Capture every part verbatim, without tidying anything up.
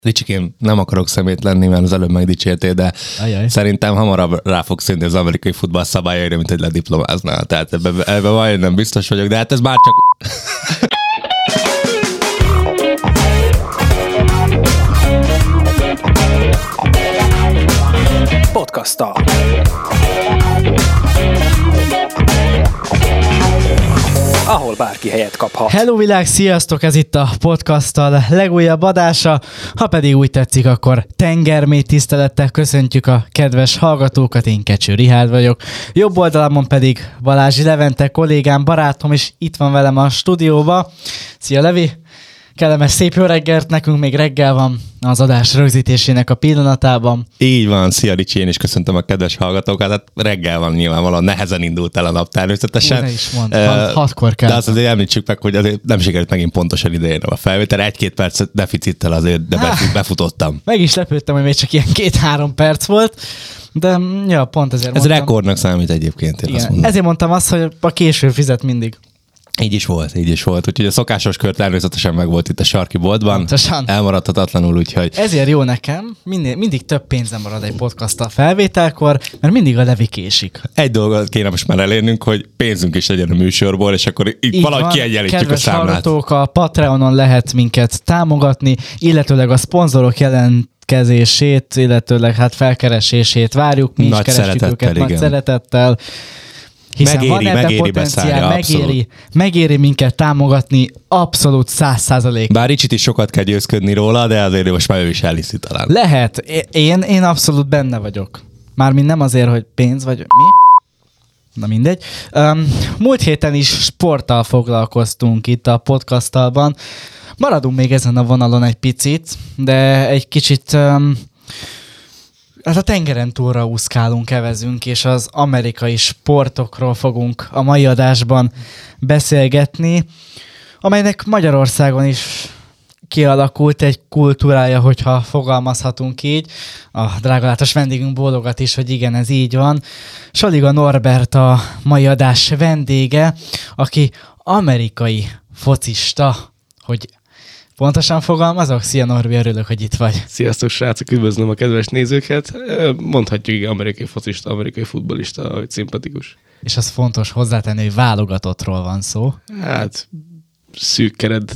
Ricsikém, nem akarok szemét lenni, mert az előbb megdicsértél, de Ajaj. Szerintem hamarabb rá fogsz jönni az amerikai futball szabályaira, mint hogy lediplomáznál. Tehát ebben ebbe majd nem biztos vagyok, de hát ez már csak... Podcasttal. Ahol bárki helyet kaphat. Hello világ, sziasztok! Ez itt a Podcasttal legújabb adása. Ha pedig úgy tetszik, akkor tengermély tisztelettel köszöntjük a kedves hallgatókat. Én Kecső Rihárd vagyok. Jobb oldalamon pedig Balázsi Levente kollégám, barátom, és itt van velem a stúdióba. Szia Levi! Kellemes szép jó reggelt, nekünk még reggel van az adás rögzítésének a pillanatában. Így van, szia Ricsi, én is köszöntöm a kedves hallgatókat. Hát reggel van nyilvánvalóan, nehezen indult el a nap természetesen. Ne is mondd, uh, hatkor kell. De azt azért említsük meg, hogy azért nem sikerült megint pontosan idején a felvétel. Egy-két perc deficittel azért de befut, befutottam. Meg is lepődtem, hogy még csak ilyen két-három perc volt. De ja, pont ezért Ez mondtam. rekordnak számít egyébként, én azt mondom. Ezért mondtam azt, hogy a késő fizet mindig. Így is volt, így is volt. Úgyhogy a szokásos kör természetesen meg volt itt a sarki boltban. Pontosan. Elmaradhatatlanul, úgyhogy... Ezért jó nekem, mindig, mindig több pénzem marad egy podcasttal felvételkor, mert mindig a Levi késik. Egy dolgot kéne most már elérnünk, hogy pénzünk is legyen a műsorból, és akkor így, így valahogy kiegyenlítjük a számlát. Kedves hallgatók, a Patreonon lehet minket támogatni, illetőleg a szponzorok jelent kezését, illetőleg hát felkeresését várjuk, mi nagy is keressük őket igen. Nagy szeretettel. Hiszen megéri, van ebben megéri potenciál, beszállja, megéri, megéri minket támogatni, abszolút száz százalék. Bár Ricsit is sokat kell győzködni róla, de azért most már ő is elhiszi talán. Lehet, én, én abszolút benne vagyok. Mármint nem azért, hogy pénz vagy mi? Na mindegy. Um, múlt héten is sporttal foglalkoztunk itt a podcastalban. Maradunk még ezen a vonalon egy picit, de egy kicsit... Um, Hát a tengeren túlra úszkálunk, evezünk, és az amerikai sportokról fogunk a mai adásban beszélgetni, amelynek Magyarországon is kialakult egy kultúrája, hogyha fogalmazhatunk így. A drágalátos vendégünk bólogat is, hogy igen, ez így van. Soliga Norbert a mai adás vendége, aki amerikai focista, hogy pontosan fogalmazok? Szia Norbi, örülök, hogy itt vagy. Sziasztok srácok, üdvözlöm a kedves nézőket. Mondhatjuk, igen, amerikai focista, amerikai futballista, hogy szimpatikus. És az fontos hozzátenni, hogy válogatottról van szó. Hát, szűk keret.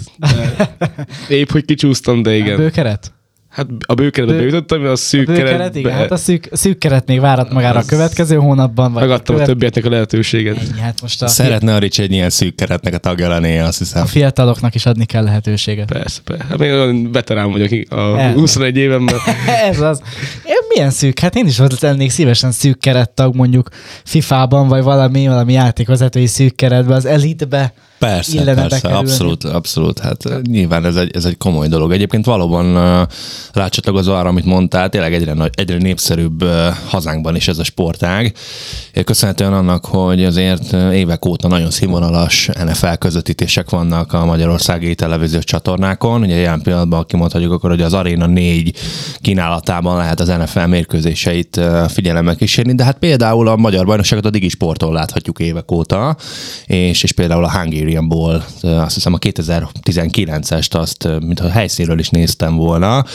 Épp, hogy kicsúsztam, de igen. A bőkeret? Hát a bőkeretbe Bő... bejutottam, a szűk a bőkeret, keretbe... igen, hát a szűk, szűk keret még várat magára az... a következő hónapban. Vagy megadtam a, követ... a többieknek a lehetőséget. Ennyi, hát most a Szeretne a Ricsi egy ilyen szűk keretnek a tagja lennie, azt hiszem. A fiataloknak is adni kell lehetőséget. Persze, persze. Hát még olyan veterán vagyok a Ez. huszonegy évemben. Ez az. Én milyen szűk? Hát én is lennék szívesen szűk kerettag, mondjuk fifában, vagy valami, valami játékvezetői szűk keretbe, az elitbe. Persze, persze, bekerülni. abszolút, abszolút. Hát nyilván ez egy, ez egy komoly dolog. Egyébként valóban uh, rácsatlakozva arra, amit mondtál, tényleg egyre, nagy, egyre népszerűbb uh, hazánkban is ez a sportág. Köszönhetően annak, hogy azért évek óta nagyon színvonalas en ef el közvetítések vannak a magyarországi televíziós csatornákon. Ugye jelen pillanatban kimondhatjuk akkor, hogy az Arena négy kínálatában lehet az en ef el mérkőzéseit uh, figyelemmel kísérni, de hát például a magyar bajnokságot a Digi Sporton láthatjuk évek óta, és, és például a Hungarian Ball, azt hiszem a kétezer-tizenkilencest azt, mintha helyszínről is néztem volna,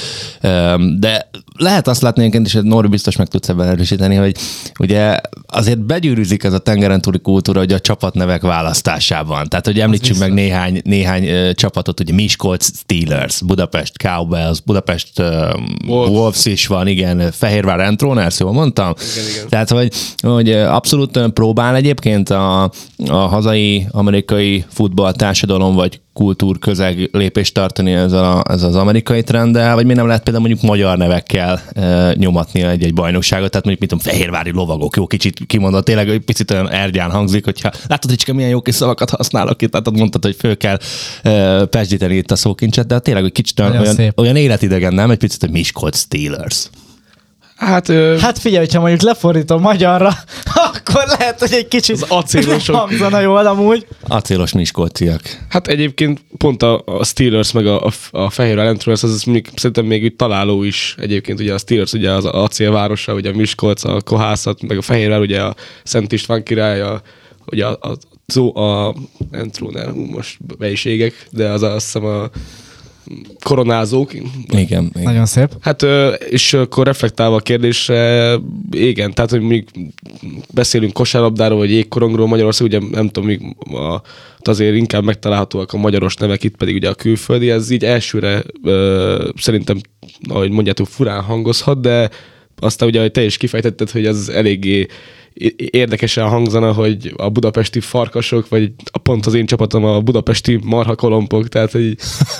de lehet azt látni egyébként is, hogy Norbi biztos meg tudsz ebben erősíteni, hogy ugye azért begyűrűzik ez a tengeren túli kultúra, hogy a csapatnevek választásában. Tehát, hogy említsük meg néhány, néhány uh, csapatot, ugye Miskolc Steelers, Budapest Cowboys, Budapest uh, Wolves. Wolves is van, igen, Fehérvár Entroners, jól mondtam? Igen, igen. Tehát, hogy, hogy abszolút próbál egyébként a, a hazai amerikai futball társadalom vagy kultúrközeg lépést tartani ez, a, ez az amerikai trenddel, vagy mi nem lehet például mondjuk magyar nevekkel e, nyomatni egy-egy bajnokságot, tehát mondjuk mit tudom, fehérvári lovagok, jó kicsit kimondott, tényleg egy picit olyan ergyán hangzik, hogyha látod, hogy milyen jó kis szavakat használok itt, tehát mondtad, hogy föl kell e, pesdíteni itt a szókincset, de tényleg egy kicsit olyan, olyan életidegen, nem? Egy picit, hogy Miskolc Steelers. Hát, ö... hát figyelj, hogyha mondjuk lefordítom magyarra, akkor lehet, hogy egy kicsit acélosok hangzana jól amúgy. Acélos miskolciak. Hát egyébként pont a, a Steelers meg a, a, a Fehérvár Entroners, az, az még, szerintem még úgy találó is egyébként. Ugye a Steelers ugye az acélvárosa, ugye a Miskolc, a Kohászat, meg a Fehérvár ugye a Szent István király, a, ugye a, a, a, a Entroner, most be is égek, de az azt hiszem a koronázók. Igen, igen. Nagyon szép. Hát, és akkor reflektálva a kérdésre, igen, tehát, hogy még beszélünk kosárlabdáról, vagy jégkorongról Magyarország, ugye nem tudom, még a, azért inkább megtalálhatóak a magyaros nevek, itt pedig ugye a külföldi, ez így elsőre ö, szerintem, ahogy mondjátok, furán hangozhat, de aztán ugye, ahogy te is kifejtetted, hogy az eléggé érdekesen hangzana, hogy a budapesti farkasok, vagy a pont az én csapatom a budapesti marhakolompok, tehát hogy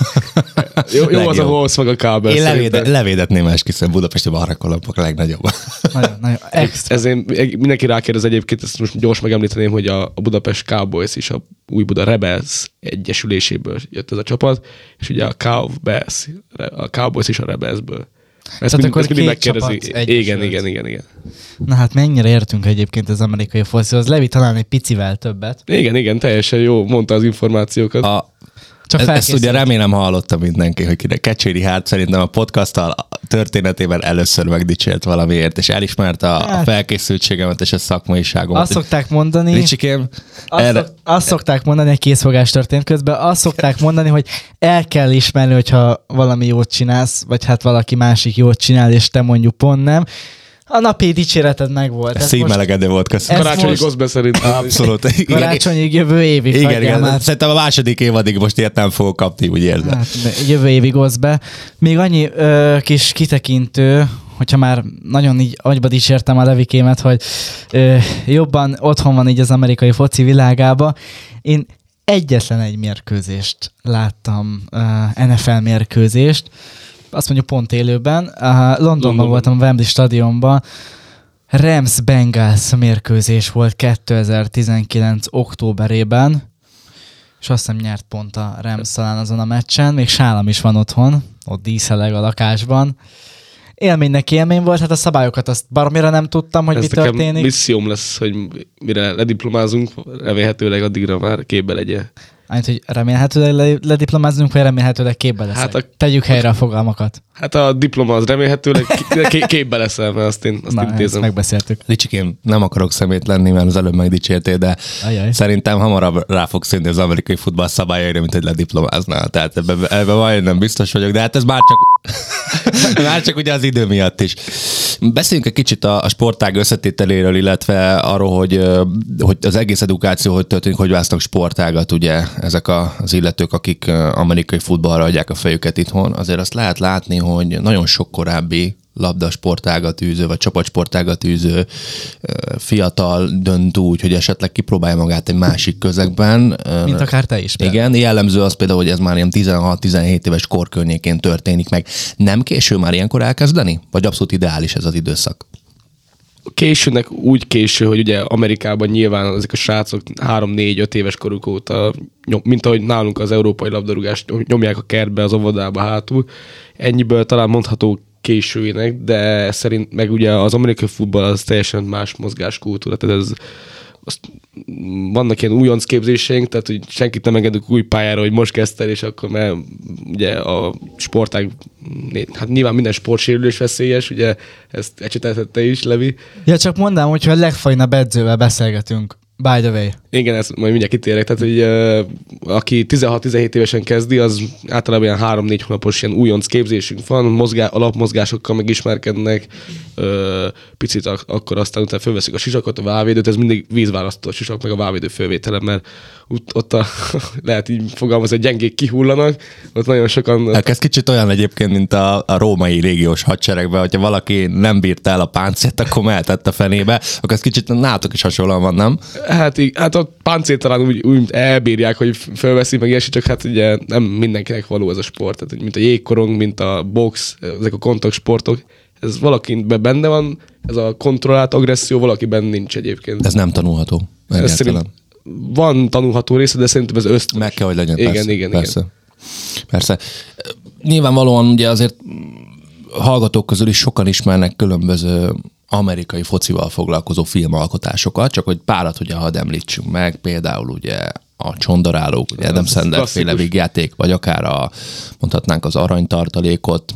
jó, jó az a holsz meg a kábel. Én levéde, levédetném esküszöm, a budapesti marhakolompok a legnagyobb. Nagyon, nagyon extra. Ez én, mindenki rákérdez egyébként, ezt most gyors megemlíteném, hogy a, a Budapest Cowboys is a Új Buda Rebels egyesüléséből jött ez a csapat, és ugye a Cowboys, a Cowboys is a Rebelsből. Ezt mind, akkor mindig két megkérdezi. csapat Igen, igen, igen, igen. Na hát mennyire értünk egyébként az amerikai focihoz? Levi talán egy picivel többet. Igen, igen, teljesen jó, mondta az információkat. A, Csak ez, ezt ugye remélem hallotta mindenki, hogy kinek Kecsőri Hárt szerintem a podcasttal történetében először megdicsért valamiért, és elismerte a, a felkészültségemet és a szakmaiságomat. Azt szokták mondani... Ricsikém, azt, erre... szok, azt szokták mondani, egy készfogás történt közben, azt szokták mondani, hogy el kell ismerni, hogyha valami jót csinálsz, vagy hát valaki másik jót csinál, és te mondjuk pont nem. A napi dicséreted megvolt. Ez szívmelegedő volt, köszönöm. Karácsonyi goszbe szerintem. Abszolút. Karácsonyig, jövő évig. Igen, igen. Már. Szerintem a második évadig most ilyet nem fogok kapni, úgy érzem. Hát, jövő évig be. Még annyi ö, kis kitekintő, hogyha már nagyon így agyba dicsértem a Levikémet, hogy ö, jobban otthon van így az amerikai foci világába. Én egyetlen egy mérkőzést láttam, uh, en ef el mérkőzést, azt mondjuk pont élőben. Uh, Londonban Londonban voltam, a Wembley stadionban. Rams Bengals mérkőzés volt kétezer-tizenkilenc októberében, és azt hiszem nyert pont a Rams talán azon a meccsen. Még sálam is van otthon, ott díszeleg a lakásban. Élménynek élmény volt, hát a szabályokat azt baromira nem tudtam, hogy ez mi történik. Ez misszióm lesz, hogy mire lediplomázunk, remélhetőleg addigra már képbe legyen. Annyit, hogy remélhetőleg lediplomázzunk, vagy remélhetőleg képbe leszek. Hát a, Tegyük helyre a fogalmakat. Hát a diploma az remélhetőleg képbe leszel, mert azt én azt Na, intézem. ezt megbeszéltük. Ricsikém, nem akarok szemét lenni, mert az előbb megdicsértél, de Ajaj. szerintem hamarabb rá fogsz színni az amerikai futball szabályaira, mint hogy lediplomáznál. Tehát ebben ebbe majd nem biztos vagyok, de hát ez már csak, már csak ugye az idő miatt is. Beszéljünk egy kicsit a, a sportág összetételéről, illetve arról, hogy, hogy az egész edukáció hogy történik, hogy választanak sportágat, ugye ezek a, az illetők, akik amerikai futballra adják a fejüket itthon. Azért azt lehet látni, hogy nagyon sok korábbi labdasportágat űző, vagy csapatsportágat űző fiatal dönt úgy, hogy esetleg kipróbálja magát egy másik közegben. Mint akár te is. Igen, például. Jellemző az például, hogy ez már ilyen tizenhat-tizenhét éves kor környékén történik meg. Nem késő már ilyenkor elkezdeni? Vagy abszolút ideális ez az időszak? Későnek úgy késő, hogy ugye Amerikában nyilván ezek a srácok három-négy-öt éves koruk óta, mint ahogy nálunk az európai labdarúgást nyomják a kertbe, az óvodába hátul. Ennyiből talán mondható későinek, de szerint meg ugye az amerikai futball az teljesen más mozgáskultúra, tehát ez azt, vannak ilyen újonc képzéseink, tehát hogy senkit nem engedünk új pályára, hogy most kezdte, és akkor mert ugye a sportág, hát nyilván minden sportsérülés veszélyes, ugye ezt ecseteltette is, Levi. Ja, csak mondám, hogyha a legfajnabb edzővel beszélgetünk, by the way. Igen, ezt majd mindjárt kitérek, tehát hogy uh, aki tizenhat-tizenhét évesen kezdi, az általában ilyen három-négy hónapos ilyen újonc képzésünk van, mozgá, alapmozgásokkal megismerkednek, uh, picit ak- akkor aztán utána fölveszik a sisakot, a válvédőt, ez mindig vízválasztó a sisak, meg a válvédő fölvétele, mert ott, ott a, lehet így fogalmazni, hogy gyengék kihullanak, ott nagyon sokan... Hát ez kicsit olyan egyébként, mint a, a római légiós hadseregben, hogyha valaki nem bírta el a páncélt, akkor mehetett a fenébe, akkor ez kicsit nálatok is hasonlóan van, nem? Hát, hát a páncél talán úgy, úgy elbírják, hogy fölveszi meg ilyesmi, csak hát ugye nem mindenkinek való ez a sport. Tehát, mint a jégkorong, mint a box, ezek a kontaktsportok, ez valakiben benne van, ez a kontrollált agresszió, valakiben nincs egyébként. Ez nem tanulható. Ez szerint van tanulható része, de szerintem ez ösztönös. Meg kell, hogy legyen. Igen, persze, igen, persze. igen. Persze. Nyilvánvalóan ugye azért hallgatók közül is sokan ismernek különböző amerikai focival foglalkozó filmalkotásokat, csak hogy párat ugye hadd említsünk meg, például ugye a Csondarálók, ugye Adam Sandler féle vígjáték, vagy akár a, mondhatnánk az Aranytartalékot,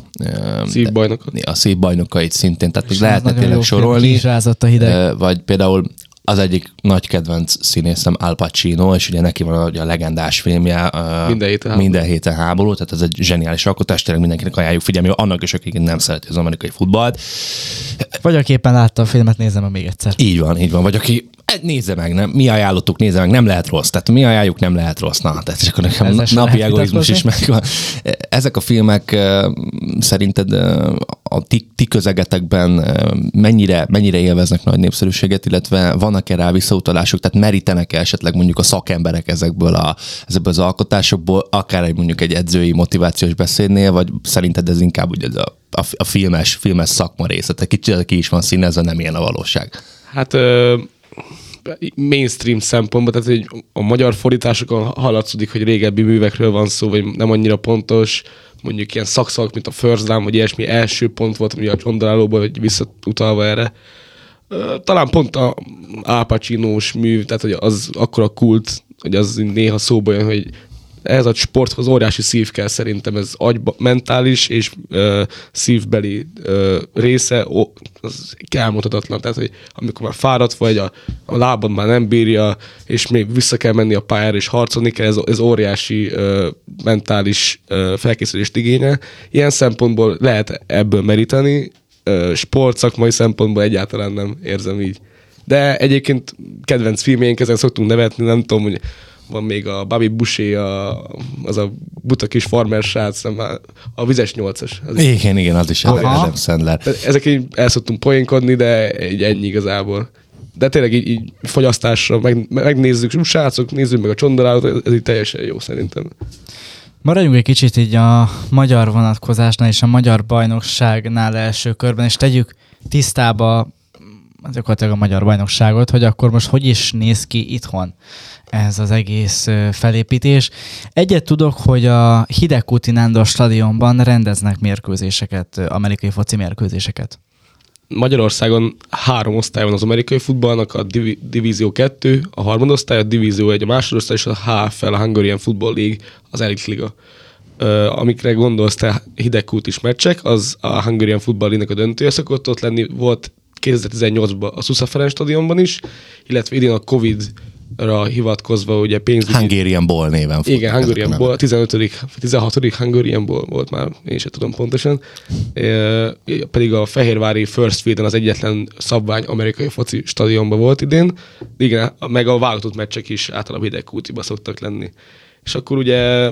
Szívbajnokot. A Szívbajnokait szintén, tehát még lehetne tényleg sorolni. A hideg. Vagy például az egyik nagy kedvenc színészem Al Pacino, és ugye neki van a, a legendás filmje uh, Minden héten háború. Minden héten háború, tehát ez egy zseniális alkotás, tényleg mindenkinek ajánljuk figyelni, annak is, akik nem szereti az amerikai futballt. Vagy aki éppen látta a filmet, nézze meg még egyszer. Így van, így van. Vagy aki nézze meg, nem? Mi ajánlottuk, nézze meg, nem lehet rossz. Tehát mi ajánljuk, nem lehet rossz. Na, tehát csak nekem Ezzel sem napi lehet egoizmus is vitatkozni. megvan. Ezek a filmek uh, szerinted uh, a ti, ti közegetekben uh, mennyire, mennyire élveznek nagy népszerűséget, illetve vannak-e rá visszautalások, tehát merítenek-e esetleg mondjuk a szakemberek ezekből, a, ezekből az alkotásokból, akár egy mondjuk egy edzői motivációs beszédnél, vagy szerinted ez inkább ugye a, a, a filmes, filmes szakma része? Tehát kicsit ki is van színezve, nem ilyen a valóság. Hát ö, mainstream szempontból, tehát hogy a magyar fordításokon hallatszódik, hogy régebbi művekről van szó, vagy nem annyira pontos, mondjuk ilyen szakszavak, mint a First Down, vagy ilyesmi első pont volt, ugye a Csondorálóból, vagy visszautalva erre. Talán pont a Al Pacino-s mű, tehát hogy az akkora kult, hogy az néha szóba jön, hogy ez a sporthoz óriási szív kell szerintem, ez agy, mentális és uh, szívbeli uh, része, ó, az elmondhatatlan. Tehát, hogy amikor már fáradt vagy, a, a lábad már nem bírja, és még vissza kell menni a pályára, és harcolni kell, ez, ez óriási uh, mentális uh, felkészülést igényel. Ilyen szempontból lehet ebből meríteni, uh, sportszakmai szempontból egyáltalán nem érzem így. De egyébként kedvenc filmjeink, ezen szoktunk nevetni, nem tudom, hogy van még a Bobby Boucher, a, az a buta kis farmer srác, a vizes nyolcas. Az Igen, igen, az is egy Adam Sandler. Ezek így el szoktunk poénkodni, de egy ennyi igazából. De tényleg így, így fogyasztásra meg, megnézzük, srácok, nézzük meg a Csondorálót, ez így teljesen jó szerintem. Maradjunk egy kicsit így a magyar vonatkozásnál és a magyar bajnokságnál első körben, és tegyük tisztába gyakorlatilag a magyar bajnokságot, hogy akkor most hogy is néz ki itthon ez az egész felépítés. Egyet tudok, hogy a Hidegkúti Nándor stadionban rendeznek mérkőzéseket, amerikai foci mérkőzéseket. Magyarországon három osztály van az amerikai futballnak, a Div- Divízió kettő, a harmadosztály, a Divízió egy, a másodosztály és a há ef el, a Hungarian Football League, az Elite Liga. Uh, amikre gondolsz te hidegkútis meccsek, az a Hungarian Football League-nek a döntője szokott ott lenni, volt kétezer-tizennyolcban a Szusza Ferenc stadionban is, illetve idén a Covid-ra hivatkozva ugye pénzügyi... Hungarian Ball néven fut. Igen, Hungarian Ball, tizenötödik, tizenhatodik Hungarian Ball volt már, én sem tudom pontosan. E, pedig a fehérvári First Fielden az egyetlen szabvány amerikai foci stadionban volt idén. Igen, meg a válogatott meccsek is általában Hidegkútiba szoktak lenni. És akkor ugye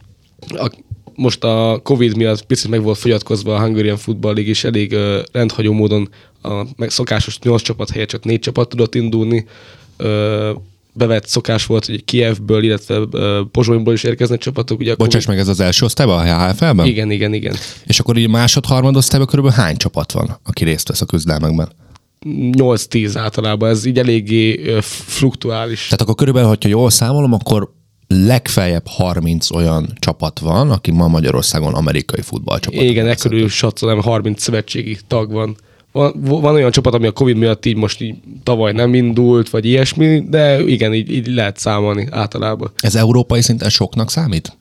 a, most a Covid miatt picit meg volt fogyatkozva a Hungarian Football League is, elég uh, rendhagyó módon a meg szokásos nyolc csapat helyett csak négy csapat tudott indulni. Uh, bevett szokás volt, hogy Kijevből, illetve uh, Pozsonyból is érkeznek csapatok. Ugye Bocsáss meg, ez az első osztályban, a há ef el-ben? Igen, igen, igen. És akkor így másod-harmad osztályban körülbelül hány csapat van, aki részt vesz a küzdelmekben? nyolc-tíz általában, ez így eléggé uh, fluktuális. Tehát akkor körülbelül, hogyha jól számolom, akkor legfeljebb harminc olyan csapat van, aki ma Magyarországon amerikai futballcsapat. Igen, ekkörül satszolom, harminc szövetségi tag van. Van, van olyan csapat, ami a Covid miatt így most így tavaly nem indult, vagy ilyesmi, de igen, így, így lehet számolni általában. Ez európai szinten soknak számít?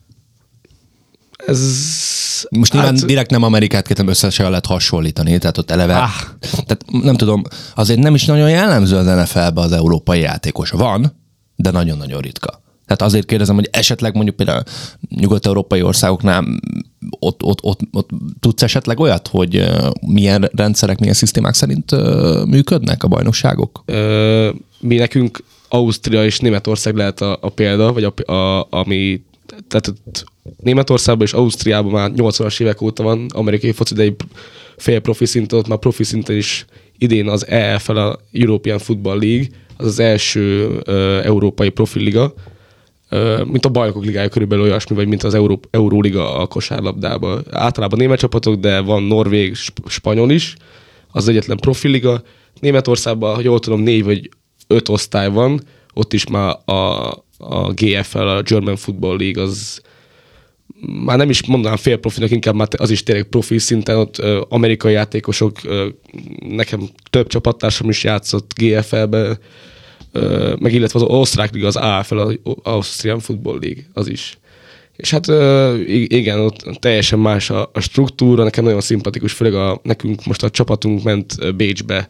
Ez... Most nyilván hát... direkt nem Amerikát kétem össze se lehet hasonlítani, tehát ott eleve, Ah. tehát nem tudom, azért nem is nagyon jellemző az en ef el-be az európai játékos. Van, de nagyon-nagyon ritka. Tehát azért kérdezem, hogy esetleg mondjuk például nyugat-európai országoknál ott, ott, ott, ott tudsz esetleg olyat, hogy milyen rendszerek, milyen szisztémák szerint működnek a bajnokságok? Ö, mi nekünk Ausztria és Németország lehet a, a példa, vagy a, a, ami, tehát Németországban és Ausztriában már nyolcvanas évek óta van amerikai foci, de egy fél profi szinten, ott már profi szinten is idén az é ef el, a European Football League, az az első uh, európai profiliga, uh, mint a bajnokok ligája körülbelül olyasmi, vagy mint az Euró, Euróliga a kosárlabdában. Általában német csapatok, de van norvég, sp- spanyol is, az egyetlen profiliga. Németországban, ha jól tudom, négy vagy öt osztály van, ott is már a, a gé ef el, a German Football League, az már nem is mondanám fél profinak, inkább már az is tényleg profi szinten, ott uh, amerikai játékosok, uh, nekem több csapattársam is játszott gé ef el-be, uh, meg illetve az osztrák liga, az á ef el, az Austrian Football League, az is. És hát uh, igen, ott teljesen más a, a struktúra, nekem nagyon szimpatikus, főleg a, nekünk most a csapatunk ment Bécsbe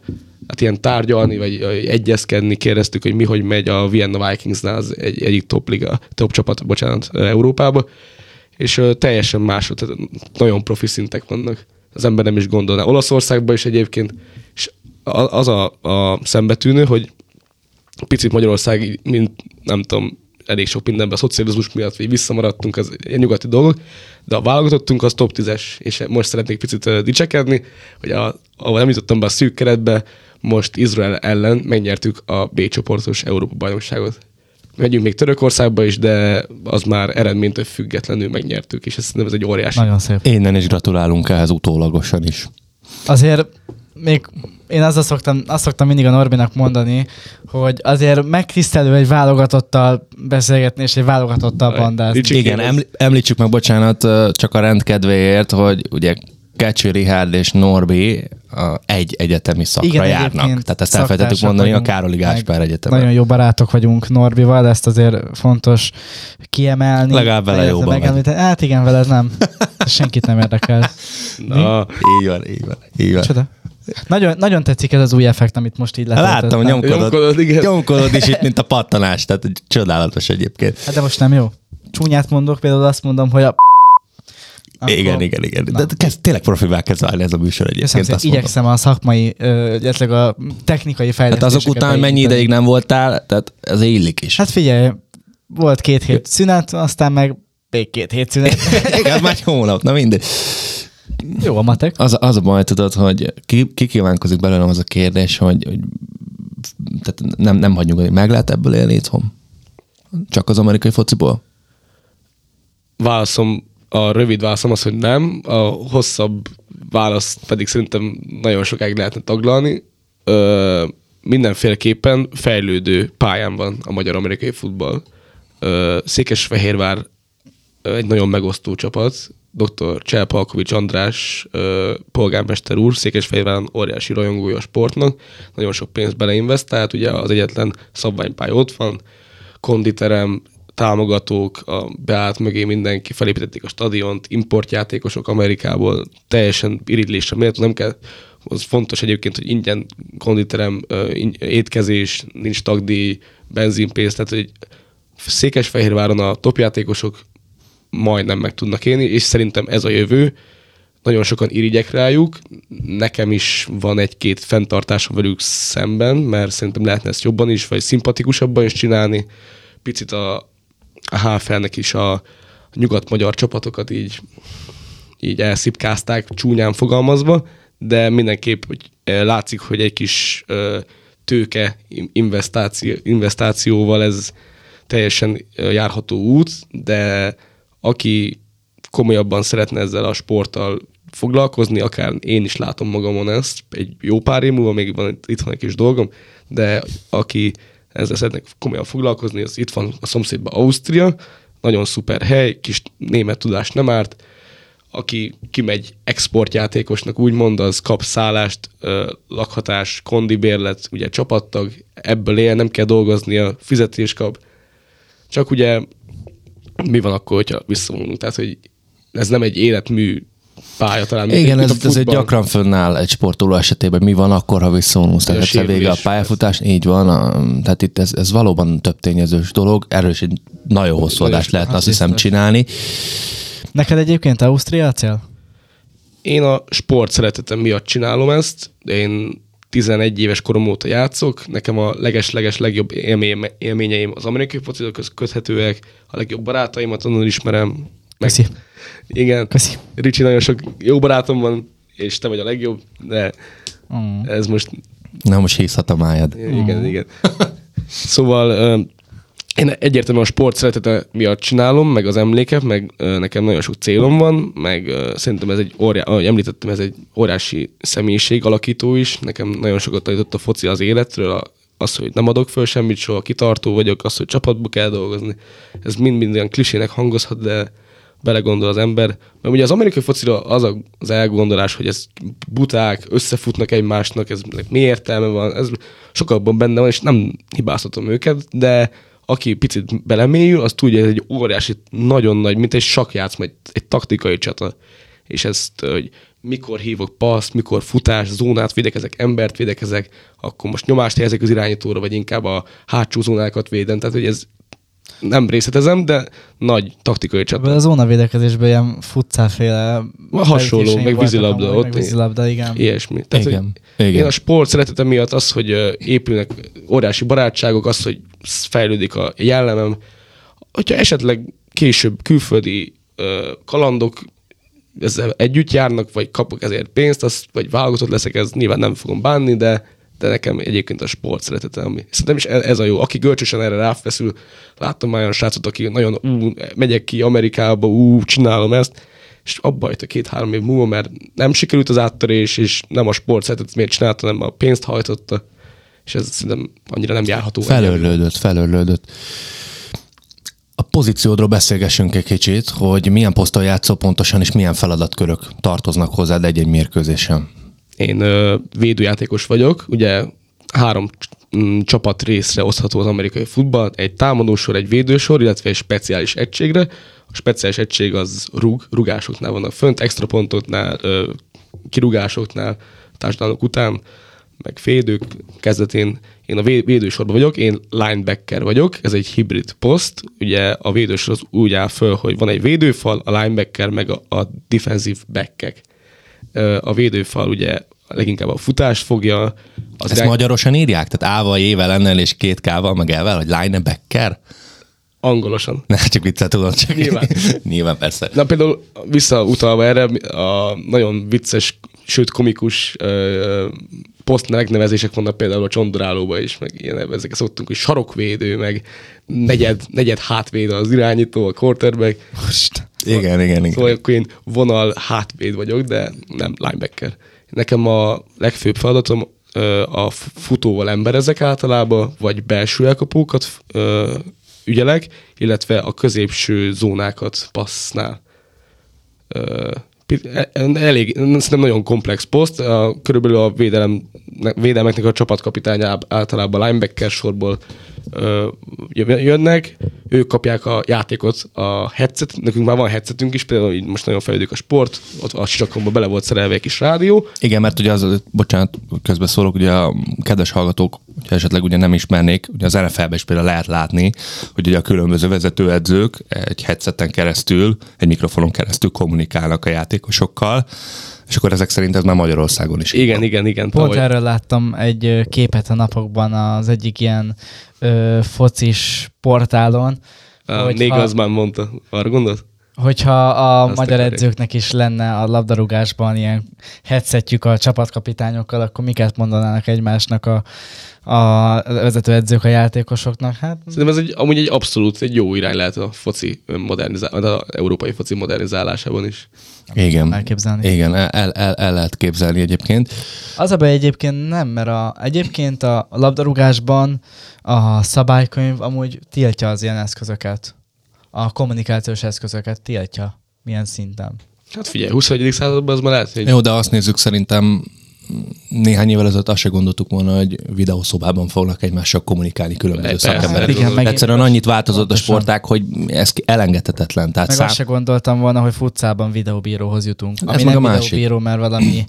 hát ilyen tárgyalni, vagy egyezkedni, kérdeztük, hogy mi, hogy megy a Vienna Vikingsnál, az egy, egyik top liga, top csapat, bocsánat, Európába, és uh, teljesen másod, tehát nagyon profi szintek vannak. Az ember nem is gondolná. Olaszországban is egyébként, és az a, a szembetűnő, hogy picit Magyarország, mint nem tudom, elég sok mindenben a szocializmus miatt, vagy visszamaradtunk, az ilyen nyugati dolgok, de a válogatottunk az top tízes, és most szeretnék picit uh, dicsekedni, hogy a, ahol említettem be a szűk keretbe, most Izrael ellen megnyertük a B csoportos Európa-bajnokságot. Megyünk még Törökországba is, de az már eredménytől függetlenül megnyertük, és ez, ez egy óriási. Nagyon szép. Innen is gratulálunk ehhez utólagosan is. Azért még én azzal szoktam, azt szoktam mindig a Norbinak mondani, hogy azért megtisztelő egy válogatottal beszélgetni, és egy válogatottal bandázni. Igen, eml- említsük meg, bocsánat, csak a rendkedvéért, hogy ugye Kecsi Richárd és Norbi a egy egyetemi szakra igen, járnak. Tehát ezt elfelejtettük mondani, vagyunk, a Károli Gáspár Egyetemen. Nagyon jó barátok vagyunk Norbival, ezt azért fontos kiemelni. Legalább vele jóban vagy. Hát igen, veled nem. Senkit nem érdekel. Na, így van, így van. Így van. Csoda. Nagyon, nagyon tetszik ez az új effekt, amit most így letöltöttem. Láttam, nyomkodod, nyomkodod, nyomkodod is itt, mint a pattanás, tehát csodálatos egyébként. Hát de most nem jó. Csúnyát mondok, például azt mondom, hogy a... Akkor... Igen, igen, igen. De kezd, tényleg profivá kezd válni ez a műsor egyébként. Azt igyekszem a szakmai, illetve a technikai fejlesztéseket. Hát azok után, mennyi ideig nem voltál, tehát ez illik is. Hát figyelj, volt két hét szünet, aztán meg még két hét szünet. Igen, már egy hónap, na mindegy. Jó a matek. Az, az a baj, tudod, hogy ki, ki kívánkozik belőlem az a kérdés, hogy, hogy tehát nem, nem hagyjuk, meg lehet ebből élni itthon? Csak az amerikai fociból? Válaszom, a rövid válaszom az, hogy nem, a hosszabb választ pedig szerintem nagyon sokáig lehetne taglalni. Ö, mindenféleképpen fejlődő pályán van a magyar-amerikai futball. Ö, Székesfehérvár egy nagyon megosztó csapat, doktor Cselpalkovics András ö, polgármester úr, Székesfehérváron óriási rajongója a sportnak, nagyon sok pénzt beleinvestált, ugye az egyetlen szabványpálya ott van, konditerem, támogatók, a beállt mögé mindenki, felépítették a stadiont, importjátékosok Amerikából, teljesen irigylésre méltó, nem kell, az fontos egyébként, hogy ingyen konditerem, étkezés, nincs tagdíj, benzinpénz, tehát hogy Székesfehérváron a topjátékosok majdnem meg tudnak élni, és szerintem ez a jövő. Nagyon sokan irigyek rájuk, nekem is van egy-két fenntartásom velük szemben, mert szerintem lehetne ezt jobban is, vagy szimpatikusabban is csinálni. Picit a, a há ef el-nek is a nyugat-magyar csapatokat így, így elszipkázták, csúnyán fogalmazva, de mindenképp hogy látszik, hogy egy kis tőke investáció, investációval ez teljesen járható út, de aki komolyabban szeretne ezzel a sporttal foglalkozni, akár én is látom magamon ezt, egy jó pár év múlva még van, itt van egy kis dolgom, de aki ezzel szeretne komolyan foglalkozni, az itt van a szomszédban Ausztria, nagyon szuper hely, kis német tudás nem árt, aki kimegy exportjátékosnak úgymond, az kap szállást, lakhatás, kondibérlet, ugye csapattag, ebből él, nem kell dolgoznia, fizetés kap. Csak ugye mi van akkor, hogyha visszavonulunk? Tehát, hogy ez nem egy életmű pálya talán. Igen, ez, ez egy gyakran fönnáll egy sportoló esetében. Mi van akkor, ha visszavonulsz? Tehát egyszer vége a pályafutás, így van. A, tehát itt ez, ez valóban több tényezős dolog. Erről is egy nagyon hosszú adást lehetne, azt hiszem, csinálni. Neked egyébként Ausztria a cél? Én a sport szeretetem miatt csinálom ezt. Én tizenegy éves korom óta játszok. Nekem a leges-leges legjobb élményeim az amerikai focizókhoz köthetőek. A legjobb barátaimat onnan ismerem. Meg, Köszi. Igen. Köszi. Ricsi, nagyon sok jó barátom van, és te vagy a legjobb, de mm. ez most... Na, most hízhat a májad. Igen, mm. igen. Szóval én egyértelműen a sport szeretete miatt csinálom, meg az emlékek, meg nekem nagyon sok célom van, meg szerintem ez egy óriási, ahogy említettem, ez egy óriási személyiség alakító is. Nekem nagyon sokat tanított a foci az életről, az, hogy nem adok föl semmit soha, kitartó vagyok, az, hogy csapatba kell dolgozni. Ez mind-mind olyan klisének hangozhat, de belegondol az ember. Mert ugye az amerikai focira az az elgondolás, hogy ez buták, összefutnak egymásnak, ez mi értelme van, ez sokakban benne van, és nem hibáztatom őket, de aki picit belemélyül, az tudja, hogy ez egy óriási, nagyon nagy, mint egy sakkjátszma, egy, egy taktikai csata. És ezt, hogy mikor hívok paszt, mikor futás, zónát védekezek, embert védekezek, akkor most nyomást helyezek az irányítóra, vagy inkább a hátsó zónákat védem. Tehát, hogy ez nem részletezem, de nagy taktikai csata. A zónavédekezésben ilyen futcálféle hasonló, meg vízilabda. Ott meg vízilabda, igen. Ilyesmi. Tehát, igen. igen. Én a sport szeretetem miatt az, hogy épülnek óriási barátságok, az, hogy fejlődik a jellemem. Hogyha esetleg később külföldi uh, kalandok ezzel együtt járnak, vagy kapok ezért pénzt, az, vagy válogatott leszek, ez nyilván nem fogom bánni, de, de nekem egyébként a sport szeretetem. Ami. Szerintem is ez a jó. Aki görcsösen erre ráfeszül, láttam már olyan srácot, aki nagyon ú, megyek ki Amerikába, ú, csinálom ezt, és abba hagyta két-három év múlva, mert nem sikerült az áttörés, és nem a sport szeretet miért csinálta, hanem a pénzt hajtotta, és ez szerintem annyira nem járható. Felörlődött, felörlődött. A pozíciódról beszélgessünk egy kicsit, hogy milyen poszton játszol pontosan, és milyen feladatkörök tartoznak hozzád egy-egy mérkőzésen. Én ö, védőjátékos vagyok, ugye három m, csapat részre osztható az amerikai futball, egy támadósor, egy védősor, illetve egy speciális egységre. A speciális egység az rúg, rugásoknál vannak fönt, extra pontoknál, ö, kirugásoknál, társadalmak után, meg védők kezdetén. Én a védősorban vagyok, én linebacker vagyok, ez egy hibrid poszt. Ugye a védősor az úgy áll föl, hogy van egy védőfal, a linebacker meg a, a defensive backek. A védőfal ugye leginkább a futás fogja. Az Ezt irány... magyarosan írják? Tehát A-val, J-vel, ennel és két K-val, meg E-vel, hogy linebacker? Angolosan. Ne, csak viccet tudom, csak nyilván. Nyilván persze. Na például visszautalva erre, a nagyon vicces, sőt komikus uh, poszt megnevezések vannak például a csondorálóban is, meg ilyen, ezeket szoktunk, hogy sarokvédő, meg negyed, negyed hátvéd az irányító, a quarterback. Most. Igen, igen, igen. Szóval akkor én vonal hátvéd vagyok, de nem linebacker. Nekem a legfőbb feladatom uh, a futóval emberezek általában, vagy belső elkapókat uh, ügyelek, illetve a középső zónákat passznál. Uh, elég, szerintem nagyon komplex poszt. A, körülbelül a védelem, védelmeknek a csapatkapitány általában a linebacker sorból ö, jönnek, ők kapják a játékot, a headset, nekünk már van headsetünk is, például így most nagyon fejlődik a sport, ott a sisakomban bele volt szerelve egy kis rádió. Igen, mert ugye az, bocsánat, közben szólok, ugye a kedves hallgatók, hogyha esetleg ugye nem ismernék, ugye az en ef el-ben is például lehet látni, hogy ugye a különböző vezetőedzők egy headseten keresztül, egy mikrofonon keresztül kommunikálnak a játékosokkal, és akkor ezek szerint ez már Magyarországon is. Igen, igen, igen. Pont tavaly. Erről láttam egy képet a napokban az egyik ilyen ö, focis portálon. A Négazmán mondta. Arra gondolt? Hogyha a Azt magyar akarják. edzőknek is lenne a labdarúgásban ilyen headsetjük a csapatkapitányokkal, akkor miket mondanának egymásnak a, a vezetőedzők a játékosoknak? Hát... Szerintem ez egy, amúgy egy abszolút egy jó irány lehet a foci modernizálásában, az európai foci modernizálásában is. Igen, elképzelni. Igen, el, el, el lehet képzelni egyébként. Az a baj egyébként nem, mert a, egyébként a labdarúgásban a szabálykönyv amúgy tiltja az ilyen eszközöket. A kommunikációs eszközöket tiltja. Milyen szinten? Hát figyelj, huszonegyedik században az már lehet, hogy... Jó, de azt nézzük, szerintem néhány évvel ezelőtt azt se gondoltuk volna, hogy videószobában fognak egymással kommunikálni különböző Persze. szakemberek. Igen, meg- Egyszerűen annyit változott pontosan. a sportág, hogy ez elengedhetetlen. Tehát Meg szám... azt se gondoltam volna, hogy futszában videóbíróhoz jutunk. Ez Ami meg nem a másik. videóbíró, mert valami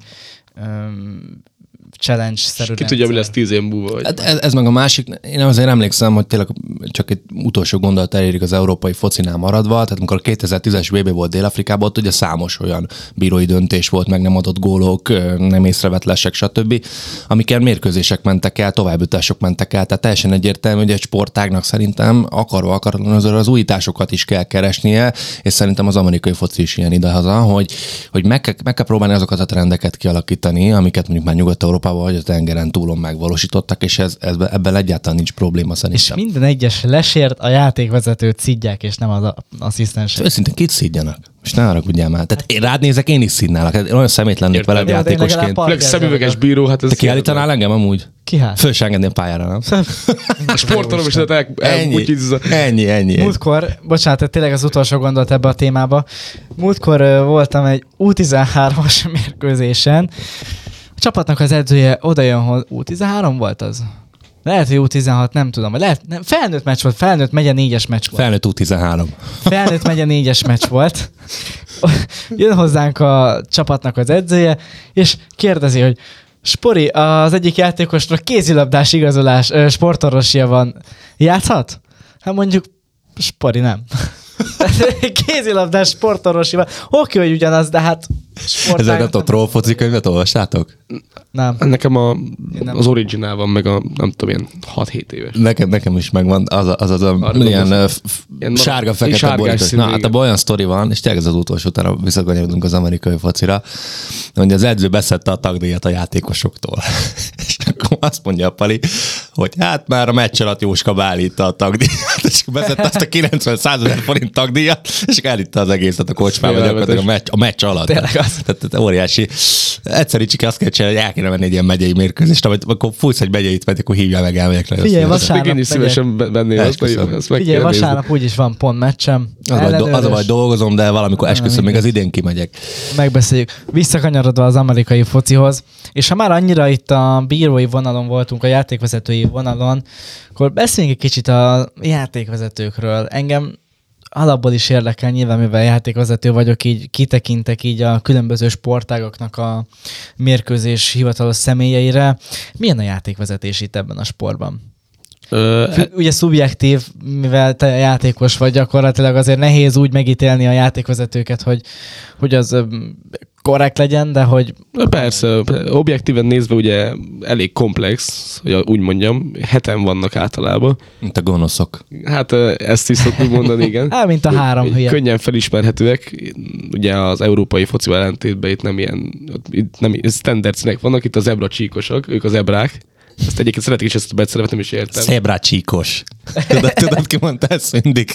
um, challenge-szerű Ki tudja, mi lesz tíz év múlva. Vagy... Hát ez, ez meg a másik, én azért emlékszem, hogy tényleg csak egy utolsó gondolat elérik az európai focinál maradva, tehát amikor a kétezer-tízes vé bé volt Dél-Afrikában, ott ugye számos olyan bírói döntés volt, meg nem adott gólok, nem észrevetlesek, stb. Amikkel mérkőzések mentek el, továbbjutások mentek el, tehát teljesen egyértelmű, hogy egy sportágnak szerintem akarva akaratlan az, az újításokat is kell keresnie, és szerintem az amerikai foci is ilyen idehaza, hogy, hogy meg, kell, meg kell próbálni azokat a trendeket kialakítani, amiket mondjuk már Nyugat-Európában vagy a tengeren túlon megvalósítottak, és ez, ez, ebben egyáltalán nincs probléma szerintem. És minden egyes lesért a játékvezetőt szidják, és nem az asszisztensek. Őszintén kit szidjanak? Most ne haragudjál már. Tehát én rád nézek, én is szidnálak. Hát én olyan szemét lennék Értem. veled Jó, de én játékosként. legalább Főleg szemüveges bíró, hát ez... Te kiállítanál engem amúgy? Ki hát? Föl se engedném pályára, nem? A sportolom is, el, Ennyi, elbutizza. ennyi, ennyi. Múltkor, bocsánat, tényleg az utolsó gondolat ebbe a témába. Múltkor uh, voltam egy U tizenhármas mérkőzésen. A csapatnak az edzője oda jön, hogy U tizenhárom volt az? Lehet, hogy U tizenhat, nem tudom. Vagy lehet, nem, felnőtt meccs volt, felnőtt megye négyes meccs volt. Felnőtt U tizenhárom. Felnőtt megye négyes meccs volt. jön hozzánk a csapatnak az edzője, és kérdezi, hogy Spori, az egyik játékosnak kézilabdás igazolás, sportorvosia van. Játszhat? Hát mondjuk, Spori nem. Kézilabdás sportorvosi van. Oké, hogy ugyanaz, de hát sportág... Ezzel nem tudom, trollfoci könyvet olvastátok? Nem. Nekem a, az originál van, meg a nem tudom, ilyen hat-hét éves. Nekem, nekem is megvan, az az, az a ilyen, ilyen sárga-fekete borítós. Na, hát abban olyan sztori van, és tényleg ez az utolsó, utána visszakanyarodunk az amerikai focira, hogy az edző beszedte a tagdíjat a játékosoktól. És akkor azt mondja a Pali, hogy hát már a meccs alatt Jóska beállítta a tagdíjat, és beszedte azt a kilencven-százezer forint tagdíjat, és elhitte az egészet a kocsmába, gyakorlatilag a meccs, a meccs alatt. Tehát, tehát óriási. Egyszerű csak azt kell csinálni, hogy el kéne menni egy ilyen megyei mérkőzést, amit akkor futsz egy megyeit, mert akkor hívjál meg, elmegyek le. Figyelj, vasárnap én is szívesen bennél, azt, azt meg Figyelj, vasárnap úgyis van pont meccsem. Az, vagy, az a vagy dolgozom, de valamikor esküszöm, még az idén kimegyek. Megbeszéljük. Visszakanyarodva az amerikai focihoz, és ha már annyira itt a bírói vonalon voltunk, a játékvezetői vonalon, akkor beszéljünk egy kicsit a játékvezetőkről. Engem alapból is érdekel, nyilván mivel játékvezető vagyok, így kitekintek így a különböző sportágoknak a mérkőzés hivatalos személyeire. Milyen a játékvezetés itt ebben a sportban? Ö, Ugye szubjektív, mivel te játékos vagy, gyakorlatilag azért nehéz úgy megítélni a játékvezetőket, hogy, hogy az korrekt legyen, de hogy... Persze, objektíven nézve ugye elég komplex, hogy úgy mondjam, heten vannak általában. Mint a gonoszok. Hát ezt is szoktuk mondani, igen. Á, mint a három hülye. Könnyen felismerhetőek, ugye az európai focival ellentétben itt nem ilyen, itt nem standard színek vannak, itt a zebra csíkosok, ők a zebrák. Ezt egyébként szeretik is ezt a beszélet, nem is értem. Zebra csíkos. Tudod, tudod, ki mondta ezt mindig?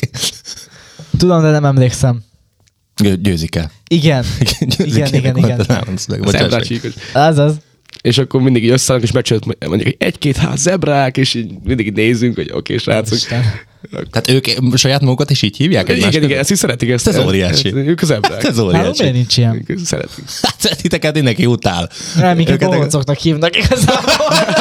Tudom, de nem emlékszem. Győzike. Igen. Igen, igen, igen. Zebrácsíkos. Azaz. És akkor mindig így összeállnak, és meccset mondjuk egy-két-ház zebrák, és így mindig így nézünk, hogy oké, okay, srácok. Tehát ők saját magukat is így hívják egymást? Igen, igen, ezt is szeretik. Ezt ez óriási. Ők a zebrák. Ez óriási. Hát miért nincs ilyen? Szeretik. Hát szeretiteket mindenki utál. Nem, minket bohócoknak hívnak igazából.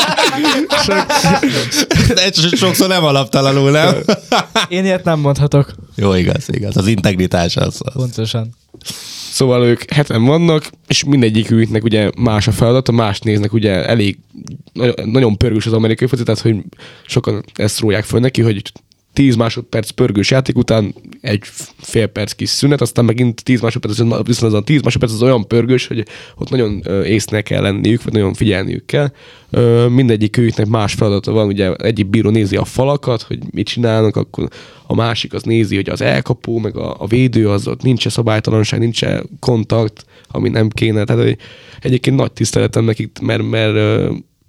De sokszor nem alaptalanul, nem? Én ilyet nem mondhatok. Jó, igaz, igaz. Az integritás az. az. Pontosan. Szóval ők heten vannak, és mindegyiküknek ugye más a feladata, más néznek, ugye elég, nagyon pörgős az amerikai foci, tehát hogy sokan ezt rólják föl neki, hogy tíz másodperc pörgős játék után egy fél perc kis szünet, aztán megint tíz másodperc, viszont az a tíz másodperc az olyan pörgős, hogy ott nagyon észnél kell lenniük, vagy nagyon figyelniük kell. Mindegyik őknek más feladata van, ugye egyik bíró nézi a falakat, hogy mit csinálnak, akkor a másik az nézi, hogy az elkapó, meg a, a védő, az ott nincs szabálytalanság, nincs kontakt, ami nem kéne. Tehát hogy egyébként nagy tiszteletem nekik, mert, mert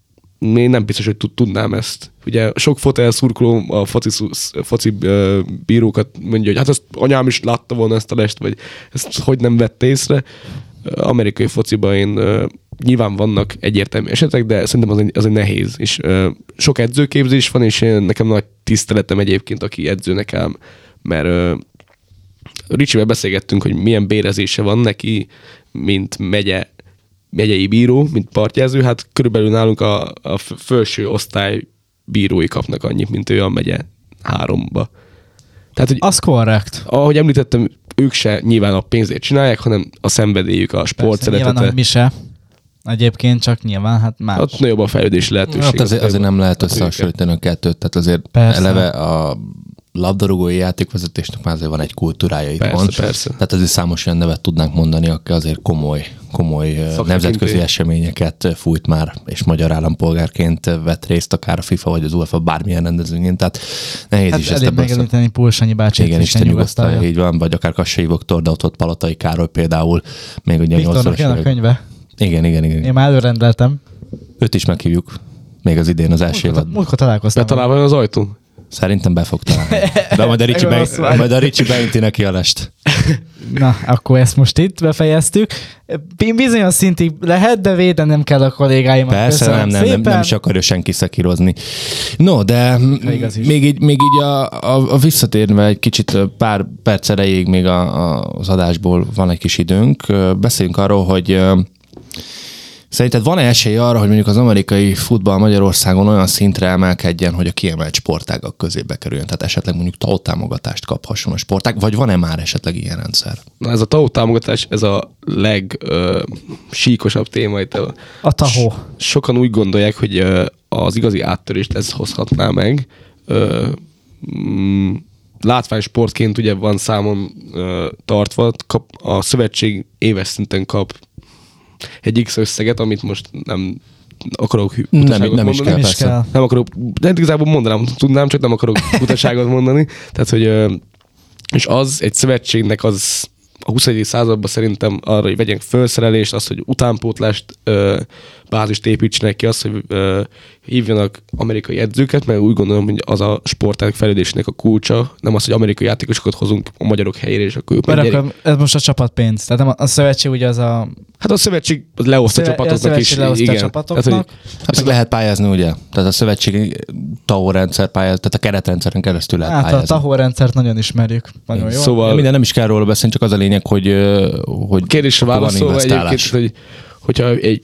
én nem biztos, hogy tudnám ezt. Ugye sok fotel szurkoló a foci, foci bírókat mondja, hogy hát ezt anyám is látta volna ezt a lest, vagy ezt hogy nem vette észre. Amerikai fociban én nyilván vannak egyértelmű esetek, de szerintem az egy, az egy nehéz. És sok edzőképzés van, és nekem nagy tiszteletem egyébként, aki edző nekem, mert Ricsivel beszélgettünk, hogy milyen bérezése van neki, mint megye megyei bíró, mint partjelző, hát körülbelül nálunk a, a felső osztály bírói kapnak annyit, mint ő a megye háromba. Tehát, hogy az korrekt. Ahogy említettem, ők se nyilván a pénzért csinálják, hanem a szenvedélyük, a sport szeretete. Nyilván mi se. Egyébként csak nyilván, hát már. Ott nagyobb a fejlődési lehetőség. Hát azért, azért nem lehet összehasonlítani a kettőt, tehát azért persze. Eleve a labdarúgói játékvezetésnek már azért van egy kultúrája itt persze, van. Persze. Tehát azért számos olyan nevet tudnánk mondani, aki azért komoly, komoly nemzetközi eseményeket fújt már, és magyar állampolgárként vett részt akár a FIFA vagy az UEFA bármilyen rendezvényen. Tehát nehéz hát is ezt ebben megemlíteni Pulsanyi bácsit. Igen, Isten nyugosztalja, így van, vagy akár Kassai Viktor, de ott volt Palatai Károly például. Még ugye Viktornak jön a könyve. Igen, igen, igen. Én már előrendeltem. Őt is meghívjuk. Még az idén az első évadban. Múltkor találkoztam. Betalálva az ajtó? Szerintem be fog találni. De majd a Ricsi, be, majd a Ricsi beinti neki a lest. Na, akkor ezt most itt befejeztük. Bizonyos szintig lehet, de védenem kell a kollégáimat. Persze, nem, nem, nem, nem is akarja senki szekírozni. No, de még így, még így a, a, a visszatérve egy kicsit pár perc erejéig még a, a, az adásból van egy kis időnk. Beszéljünk arról, hogy Szerinted van-e esély arra, hogy mondjuk az amerikai futball Magyarországon olyan szintre emelkedjen, hogy a kiemelt sportágak közébe kerüljön? Tehát esetleg mondjuk té á o támogatást kaphasson a sportág, vagy van-e már esetleg ilyen rendszer? Na ez a té á o támogatás, ez a legsíkosabb téma itt. A té á o. Sokan úgy gondolják, hogy ö, az igazi áttörést ez hozhatná meg. Ö, mm, látványsportként ugye van számon ö, tartva, kap, a szövetség éves szinten kap egy X összeget, amit most nem akarok nem, nem is kell, persze. Kell. Nem akarok, de igazából mondanám, tudnám, csak nem akarok utaságot mondani. Tehát, hogy ö, és az egy szövetségnek az a huszonegyedik században szerintem arra, hogy vegyenek felszerelést, az, hogy utánpótlást ö, bázist építsenek ki, az, hogy ö, hívjanak amerikai edzőket, mert úgy gondolom, hogy az a sportág fejlődésének a kulcsa, nem az, hogy amerikai játékosokat hozunk a magyarok helyére, és akkor ők megyerik. Ez most a csapatpénz, tehát nem a, a szövetség ugye az a... Hát a szövetség az leosztja a csapatoknak is. Igen. A csapatoknak. Tehát, hogy... hát lehet pályázni, ugye? Tehát a szövetség té á o rendszer pályáz, tehát a keretrendszeren keresztül lehet hát pályázni. Hát a té á o rendszert nagyon ismerjük. Nagyon jó. Szóval... minden nem is kell róla beszélni, csak az a lényeg, hogy, hogy kérdésre válaszolva egyébként, hogy, hogyha egy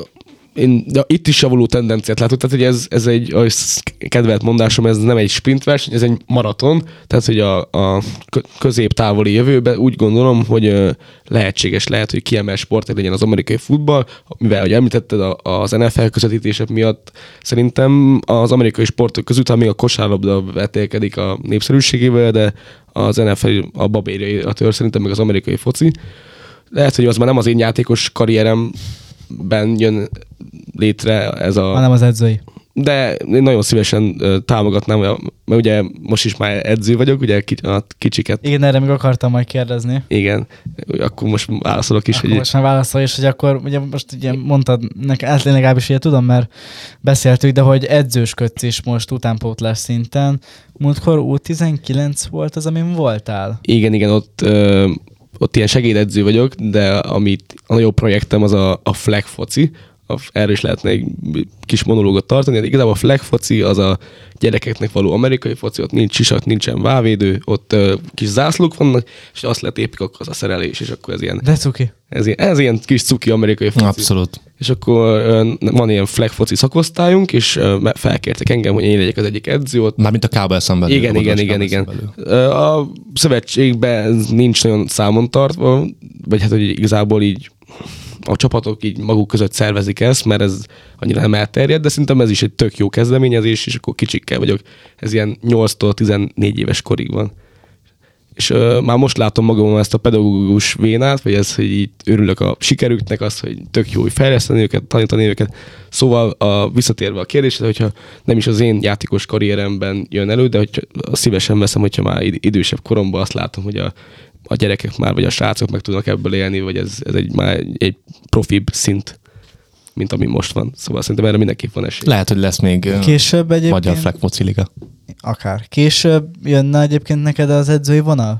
én, de itt is javuló tendenciát látok, tehát hogy ez, ez egy, a kedvelt mondásom, ez nem egy sprintverseny, ez egy maraton, tehát hogy a, a középtávoli jövőben úgy gondolom, hogy lehetséges lehet, hogy kiemelt sportág legyen az amerikai futball, mivel, hogy említetted, az en ef el közvetítések miatt szerintem az amerikai sportok között, még a kosárlabda vetélkedik a népszerűségével, de az en ef el a babérja a tör szerintem, meg az amerikai foci. Lehet, hogy az már nem az én játékos karrierem ben jön létre ez a... hanem az edzői. De én nagyon szívesen uh, támogatnám, mert ugye most is már edző vagyok, ugye a kicsiket. Igen, erre még akartam majd kérdezni. Igen, akkor most válaszolok is. Akkor hogy... most már válaszol is, hogy akkor ugye most ugye mondtad, nekem legalábbis ugye tudom, mert beszéltük, de hogy edzősködsz is most utánpótlás szinten. Múltkor U tizenkilenc volt az, amin voltál? Igen, igen, ott... Uh, ott ilyen segédedző vagyok, de amit a nagyobb projektem az a, a flag foci. A, erről is lehetne egy kis monológot tartani. Igazából a flag foci az a gyerekeknek való amerikai foci, ott nincs sisak, nincsen válvédő, ott uh, kis zászlók vannak, és azt lehet épik, akkor az a szerelés, és akkor ez ilyen... De cuki. Ez ilyen, ez ilyen kis cuki amerikai foci. Abszolút. És akkor uh, van ilyen flag foci szakosztályunk, és uh, felkértek engem, hogy én legyek az egyik edző ott. Mármint a kábelszem belül. Igen, igen, igen, igen. A szövetségben nincs nagyon számon tartva, vagy hát, hogy igazából így a csapatok így maguk között szervezik ezt, mert ez annyira nem elterjed, de szerintem ez is egy tök jó kezdeményezés, és akkor kicsikkel vagyok. Ez ilyen nyolctól tizennégy éves korig van. És uh, már most látom magamon ezt a pedagógus vénát, vagy ez, hogy így örülök a sikerüknek, az, hogy tök jó, hogy fejleszteni őket, tanítani őket. Szóval a, visszatérve a kérdésre, hogyha nem is az én játékos karrieremben jön elő, de hogy szívesen veszem, hogyha már idősebb koromban azt látom, hogy a, a gyerekek már, vagy a srácok meg tudnak ebből élni, vagy ez, ez egy, már egy profibb szint, mint ami most van. Szóval szerintem erre mindenképp van esély. Lehet, hogy lesz még később egyébként, magyar flag foci liga. Akár. Később jönne egyébként neked az edzői vonal?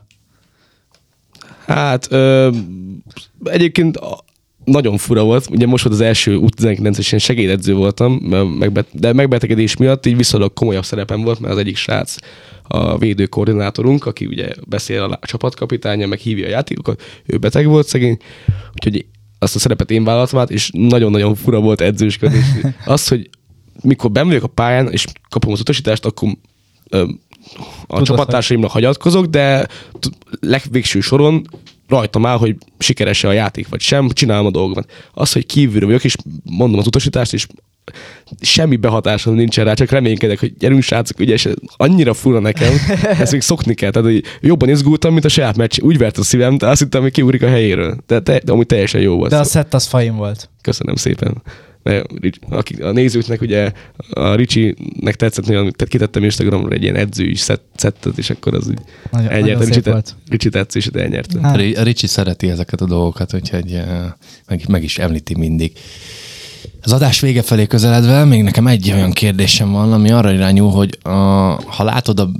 Hát ö, egyébként nagyon fura volt. Ugye most volt az első U tizenkilences, én segédedző voltam, megbet- de megbetegedés miatt így viszonylag komolyabb szerepem volt, mert az egyik srác a védőkoordinátorunk, aki ugye beszél a csapatkapitánya, meg hívja a játékokat, ő beteg volt szegény, úgyhogy azt a szerepet én vállaltam át, és nagyon-nagyon fura volt edzősködni. Az, hogy mikor bemegyek a pályán, és kapom az utasítást, akkor ö, a Tudod, csapattársaimnak hagyatkozok, de legvégső soron rajtam áll, hogy sikeres-e a játék, vagy sem, csinálom a dolgomat. Az, hogy kívülről vagyok, és mondom az utasítást, és semmi behatásom nincsen rá, csak reménykedek, hogy gyerünk srácok, ugye, és annyira fura nekem, ezt még szokni kell. Tehát, hogy jobban izgultam, mint a saját meccs. Úgy vert a szívem, de azt hittem, hogy kiugrik a helyéről. De, te, de amúgy teljesen jó volt. De a szett az fajn volt. Köszönöm szépen. A nézőknek ugye a Ricsinek tetszett, hogy kitettem Instagramra egy ilyen edzői szettet, és akkor az úgy elnyerte. Ricsi tetszését elnyerte. Hát. A Ricsi szereti ezeket a dolgokat, úgyhogy meg, meg is említi mindig. Az adás vége felé közeledve még nekem egy olyan kérdésem van, ami arra irányul, hogy a, ha látod a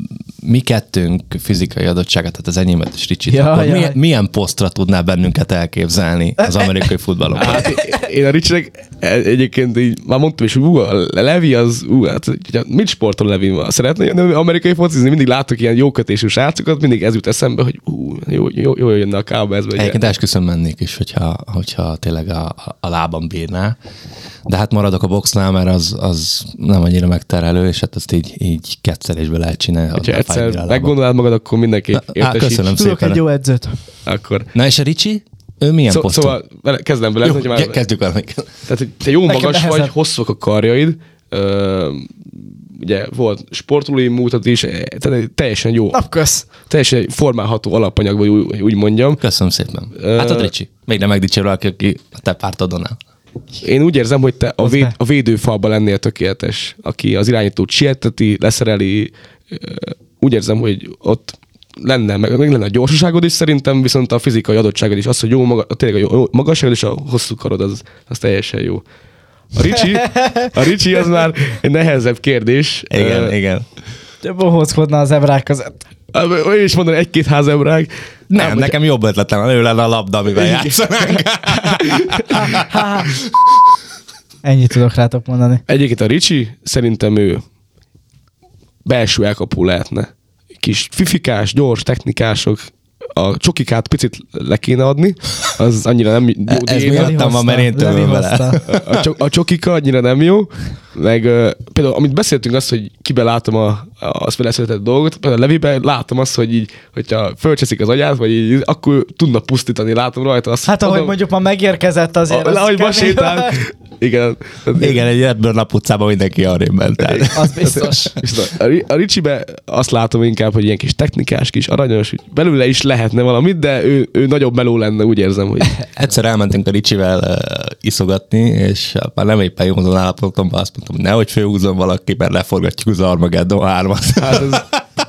mi kettőnk fizikai adottságát, tehát az enyémet és Ricsit, Ja, akkor ja. milyen, milyen posztra tudnál bennünket elképzelni az amerikai futballon? Hát én a Ricsinek egyébként így már mondtam is, hogy ú, a Levi az, ú, hát mit sportol Levi ma? Szeretne jönni amerikai focizni? Mindig látok ilyen jókötésű srácokat, mindig ez jut eszembe, hogy ú, jó, jó, jó jönne a Cowboysba. Egyébként esküszöm mennék is, hogyha, hogyha tényleg a, a lábam bírná. De hát maradok a boxnál, mert az, az nem annyira megterhelő, és hát azt így, így kettszerésből lehet csinálni. Ha egyszer meggondolnád magad, akkor mindenki értesíts. Köszönöm Tudok szépen. egy jó edzőt. Akkor. Na és a Ricsi? Ő milyen Szó, poszton? Szóval vele- kezdem vele. Jó, hogy már, kezdjük el. Tehát, hogy te jó Nekem magas nehezebb. vagy, hosszúak a karjaid, ö, ugye volt sportolói múltat is, tehát teljesen jó, Napkösz. teljesen formálható alapanyag, vagy úgy, úgy mondjam. Köszönöm szépen. Ö, Hát a Ricsi. Még nem megdicsér valaki, aki a te pártodon áll. Én úgy érzem, hogy te a, Hozd véd, be. a védőfalban lennél tökéletes, aki az irányítót sieteti, leszereli. Ö, Úgy érzem, hogy ott lenne, meg, meg lenne a gyorsaságod is szerintem, viszont a fizikai adottságod is, az, hogy jó, maga, tényleg a jó magasságod és a hosszú karod, az, az teljesen jó. A Ricsi, a Ricsi az már egy nehezebb kérdés. Igen, Ö, igen. Bohózkodna az ebrák között. Én is mondani egy-két házebrák. Nem, Ám, nekem jobb ötletem van, ő lenne a labda, amivel játszanánk. Ennyit tudok rátok mondani. Egyébként a Ricsi, szerintem ő belső elkapó lehetne. Kis fifikás, gyors, technikások, a csokikát picit le kéne adni, az annyira nem jó. Ez diéta. miattam van, mert én Levi tőlem vele. hozta. A, cso- a csokika annyira nem jó, meg uh, például, amit beszéltünk azt, hogy kibe látom a, a, azt beleszületett dolgot, például a Leviben látom azt, hogy így, hogyha fölcseszik az agyát, vagy így, akkor tudna pusztítani, látom rajta azt. Hát ahogy tudom, mondjuk ma megérkezett azért. a, az ahogy ma kemény. sétál. Igen. Igen, egy Redbird naputcában mindenki arrébb ment el. Az biztos. Viszont a, Ri- a Ricsibe azt látom inkább, hogy ilyen kis technikás, kis aranyos, hogy belőle is lehetne valamit, de ő, ő nagyobb meló lenne, úgy érzem, hogy Egyszer elmentünk a Ricsivel uh, iszogatni, és már nem éppen józan állapotomban azt mondtam, hogy nehogy főhúzzon valaki, mert leforgatjuk az Armageddon hármat. hát ez,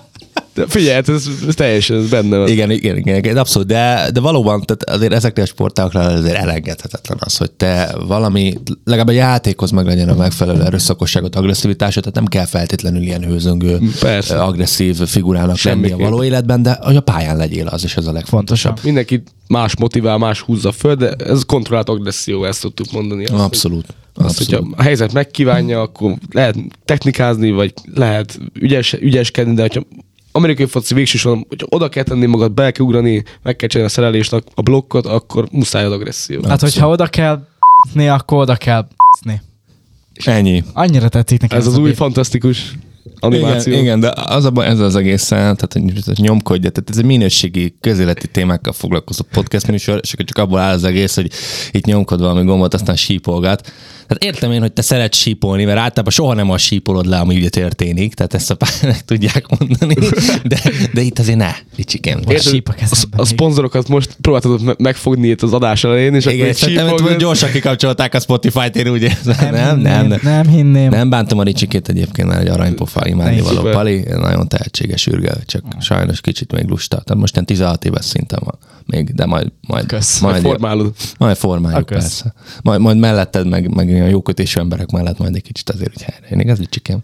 de figyelj, hát ez, ez teljesen ez benne van. Igen, igen, igen, igen, abszolút, de, de valóban tehát azért ezeknél a sportágoknál azért elengedhetetlen az, hogy te valami, legalább a játékhoz meg legyen a megfelelő erőszakosságot, agresszivitásot, tehát nem kell feltétlenül ilyen hőzöngő, Persze. agresszív figurának lenni a Semmiképp. való életben, de hogy a pályán legyél, az is ez a legfontosabb. Mindenki más motivál, más húzza föl, de ez kontrollált agresszió, ezt szoktuk mondani. Azt, Abszolút. Hogy, azt, hogyha a helyzet megkívánja, akkor lehet technikázni, vagy lehet ügyes, ügyeskedni, de hogyha amerikai foci végsősorban, hogyha oda kell tenni magad, be kell ugrani, meg kell csinálni a szerelést, a blokkot, akkor muszáj az agresszió. Hát, hogyha oda kell b***ni, akkor oda kell b***ni. Ennyi. Annyira tetszik nekem Ez az a új bit. fantasztikus animáció. Igen, igen, de az a baj ezzel az egészen, tehát hogy nyomkodja, tehát ez egy minőségi közéleti témákkal foglalkozó podcast műsor, és akkor csak abból áll az egész, hogy itt nyomkod valami gombot, aztán sípolgat. Tehát értem én, hogy te szeretsz sípolni, mert általában soha nem azt sípolod le, ami ugye történik, tehát ezt a pályának tudják mondani, de, de itt azért ne, Ricsikém. Érted? síp a A, kezemben a szponzorokat most próbáltad me- megfogni itt az adás elején, és Igen, akkor szerintem sípolgatod. hogy gyorsan kikapcsolták a Spotify-t, én úgy érzem. Nem, nem, nem. hinném, nem hinném. Nem bántom a Ricsikét egyébként, mert egy aranypofa imádni való Szuper. pali, nagyon tehetséges ürge, csak sajnos kicsit még lusta. Tehát most ilyen tizenhat éves szinten van még, de majd, majd, Kösz. majd, Formálod. majd formáljuk, Kösz. persze. Majd, majd melletted, meg, meg olyan jókötésű emberek mellett majd egy kicsit azért, hogy helyre jön. Igaz, Ricsikém?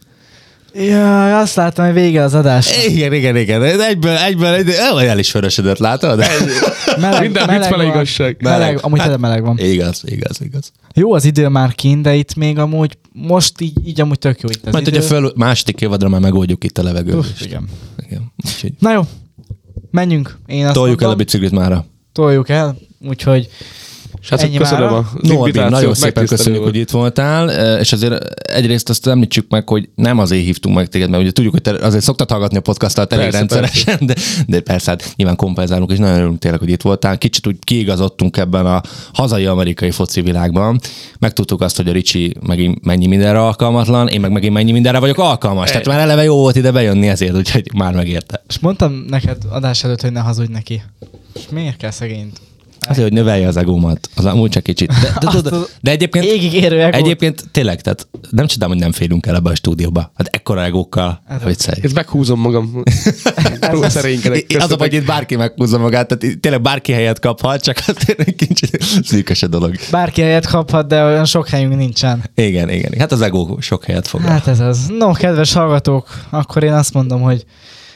Jaj, azt láttam, hogy vége az adás. Igen, igen, igen. De egyből, egyből, egyből el is vörösödött, látod? Meleg, Minden vicc fele van. igazság. Meleg, Meleg. amúgy tényleg meleg van. Igaz, igaz, igaz. Jó az idő már kint, de itt még amúgy, most így, így amúgy tök jó itt az Majd, idő. hogyha föl második évadra már megoldjuk itt a levegőt. Uff, igen. Igen. Úgyhogy Na jó, menjünk. Én azt toljuk el a mondom, biciklit mára. toljuk el, úgyhogy Srácok, Ennyi köszönöm mára. a Norbi, invitációt, nagyon szépen megtisztelő köszönjük, volt. hogy itt voltál, és azért egyrészt azt említsük meg, hogy nem azért hívtunk meg téged, mert ugye tudjuk, hogy te azért szoktad hallgatni a podcastot elég Persze, rendszeresen, de, de persze hát nyilván kompenzálunk, és nagyon örülünk tényleg, hogy itt voltál. Kicsit úgy kiigazodtunk ebben a hazai amerikai foci világban. Megtudtuk azt, hogy a Ricsi megint mennyi mindenre alkalmatlan, én meg megint mennyi mindenre vagyok alkalmas. Tehát már eleve jó volt ide bejönni ezért, úgyhogy már megérte. és mondtam neked adás előtt, hogy ne hazudj neki. És miért kell szegényt? Azért, hogy növelje az egómat, az amúgy csak kicsit. De, de, Azt de, az de egyébként, égig érő egót. egyébként tényleg, tehát nem csodálom, hogy nem férünk el ebbe a stúdióba. Hát ekkora egókkal, viccelj. Ezt meghúzom magam. Próbál szerénykedek. Az a baj, hogy itt bárki meghúzza magát, tehát itt tényleg bárki helyet kaphat, csak azért egy kicsit szűkös a dolog. Bárki helyet kaphat, de olyan sok helyünk nincsen. Igen, igen. Hát az egó sok helyet foglal. Hát ez az. No, kedves hallgatók, akkor én azt mondom, hogy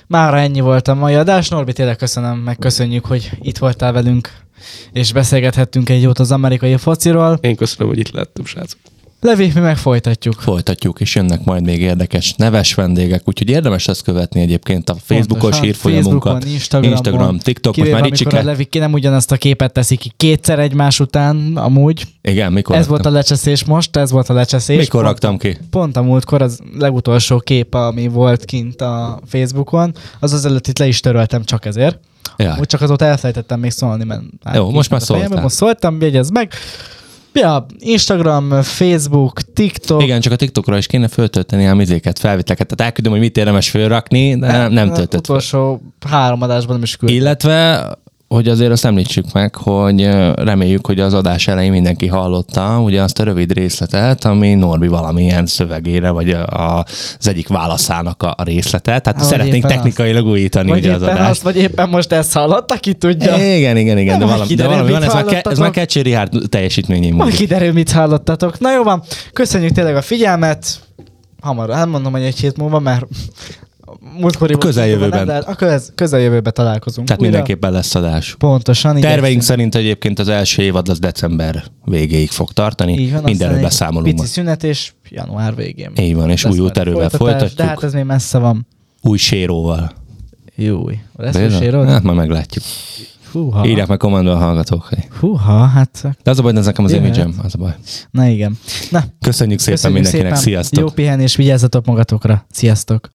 Mára ennyi volt a mai adás. Norbi, tényleg köszönöm, meg köszönjük, hogy itt voltál velünk, és beszélgethettünk egy jót az amerikai fociról. Én köszönöm, hogy itt lettem, srácok. Levi, mi meg folytatjuk. Folytatjuk, és jönnek majd még érdekes, neves vendégek, úgyhogy érdemes ezt követni egyébként a Facebookos hírfolyamunkat, Instagramon, Instagram, TikTok, kivéve, most már amikor a Levi ki nem ugyanazt a képet teszi ki kétszer egymás után, amúgy. Igen, mikor Ez raktam? volt a lecseszés most, ez volt a lecseszés. Mikor pont, raktam ki? Pont a múltkor az legutolsó kép, ami volt kint a Facebookon, az az előtt itt le is töröltem csak ezért. Ja. Úgy csak azóta elfelejtettem még szólni, mert Jó, most már szóltál. Most szóltam, jegyezd meg. Ja, Instagram, Facebook, TikTok. Igen, csak a TikTokra is kéne föltölteni a mizéket, felvételeket. Tehát elküldöm, hogy mit érdemes fölrakni, de nem, nem töltött fel. Utolsó három adásban nem is küldtem. Illetve, hogy azért azt említsük meg, hogy reméljük, hogy az adás elején mindenki hallotta ugye azt a rövid részletet, ami Norbi valamilyen szövegére, vagy a, az egyik válaszának a, a részlete. Tehát Vagy szeretnénk éppen technikailag újítani Vagy ugye az éppen adást. azt, vagy éppen most ezt hallotta, ki tudja. Igen, igen, igen, de Majd valami, de kiderül, valami van, mit ez már, ke, ez hallottatok. már Kecsi Richárd teljesítményén Majd múlik. kiderül, mit hallottatok. Na jó van, köszönjük tényleg a figyelmet. Hamar, elmondom, hogy egy hét múlva, mert múltkori A közeljövőben. De a köz, közeljövőben találkozunk. Tehát újra. mindenképpen lesz adás. Pontosan. Terveink igyekszünk. szerint egyébként az első évad az december végéig fog tartani. Így van, Mindenről aztán egy beszámolunk. Pici majd. szünet, és január végén. Így van, és Lesz új majd úterővel folytatás, folytatjuk. De hát ez még messze van. Új séróval. Jó. Lesz új Bizony? sérod? Hát majd meglátjuk. Húha. Írják meg kommentben a hallgatók. Hogy... Húha, hát... De az a baj, hogy ez nekem az Jöhet. image-em, az a baj. Na igen. Na, Köszönjük szépen köszönjük mindenkinek, szépen. sziasztok! Jó pihenés, vigyázzatok magatokra. Sziasztok!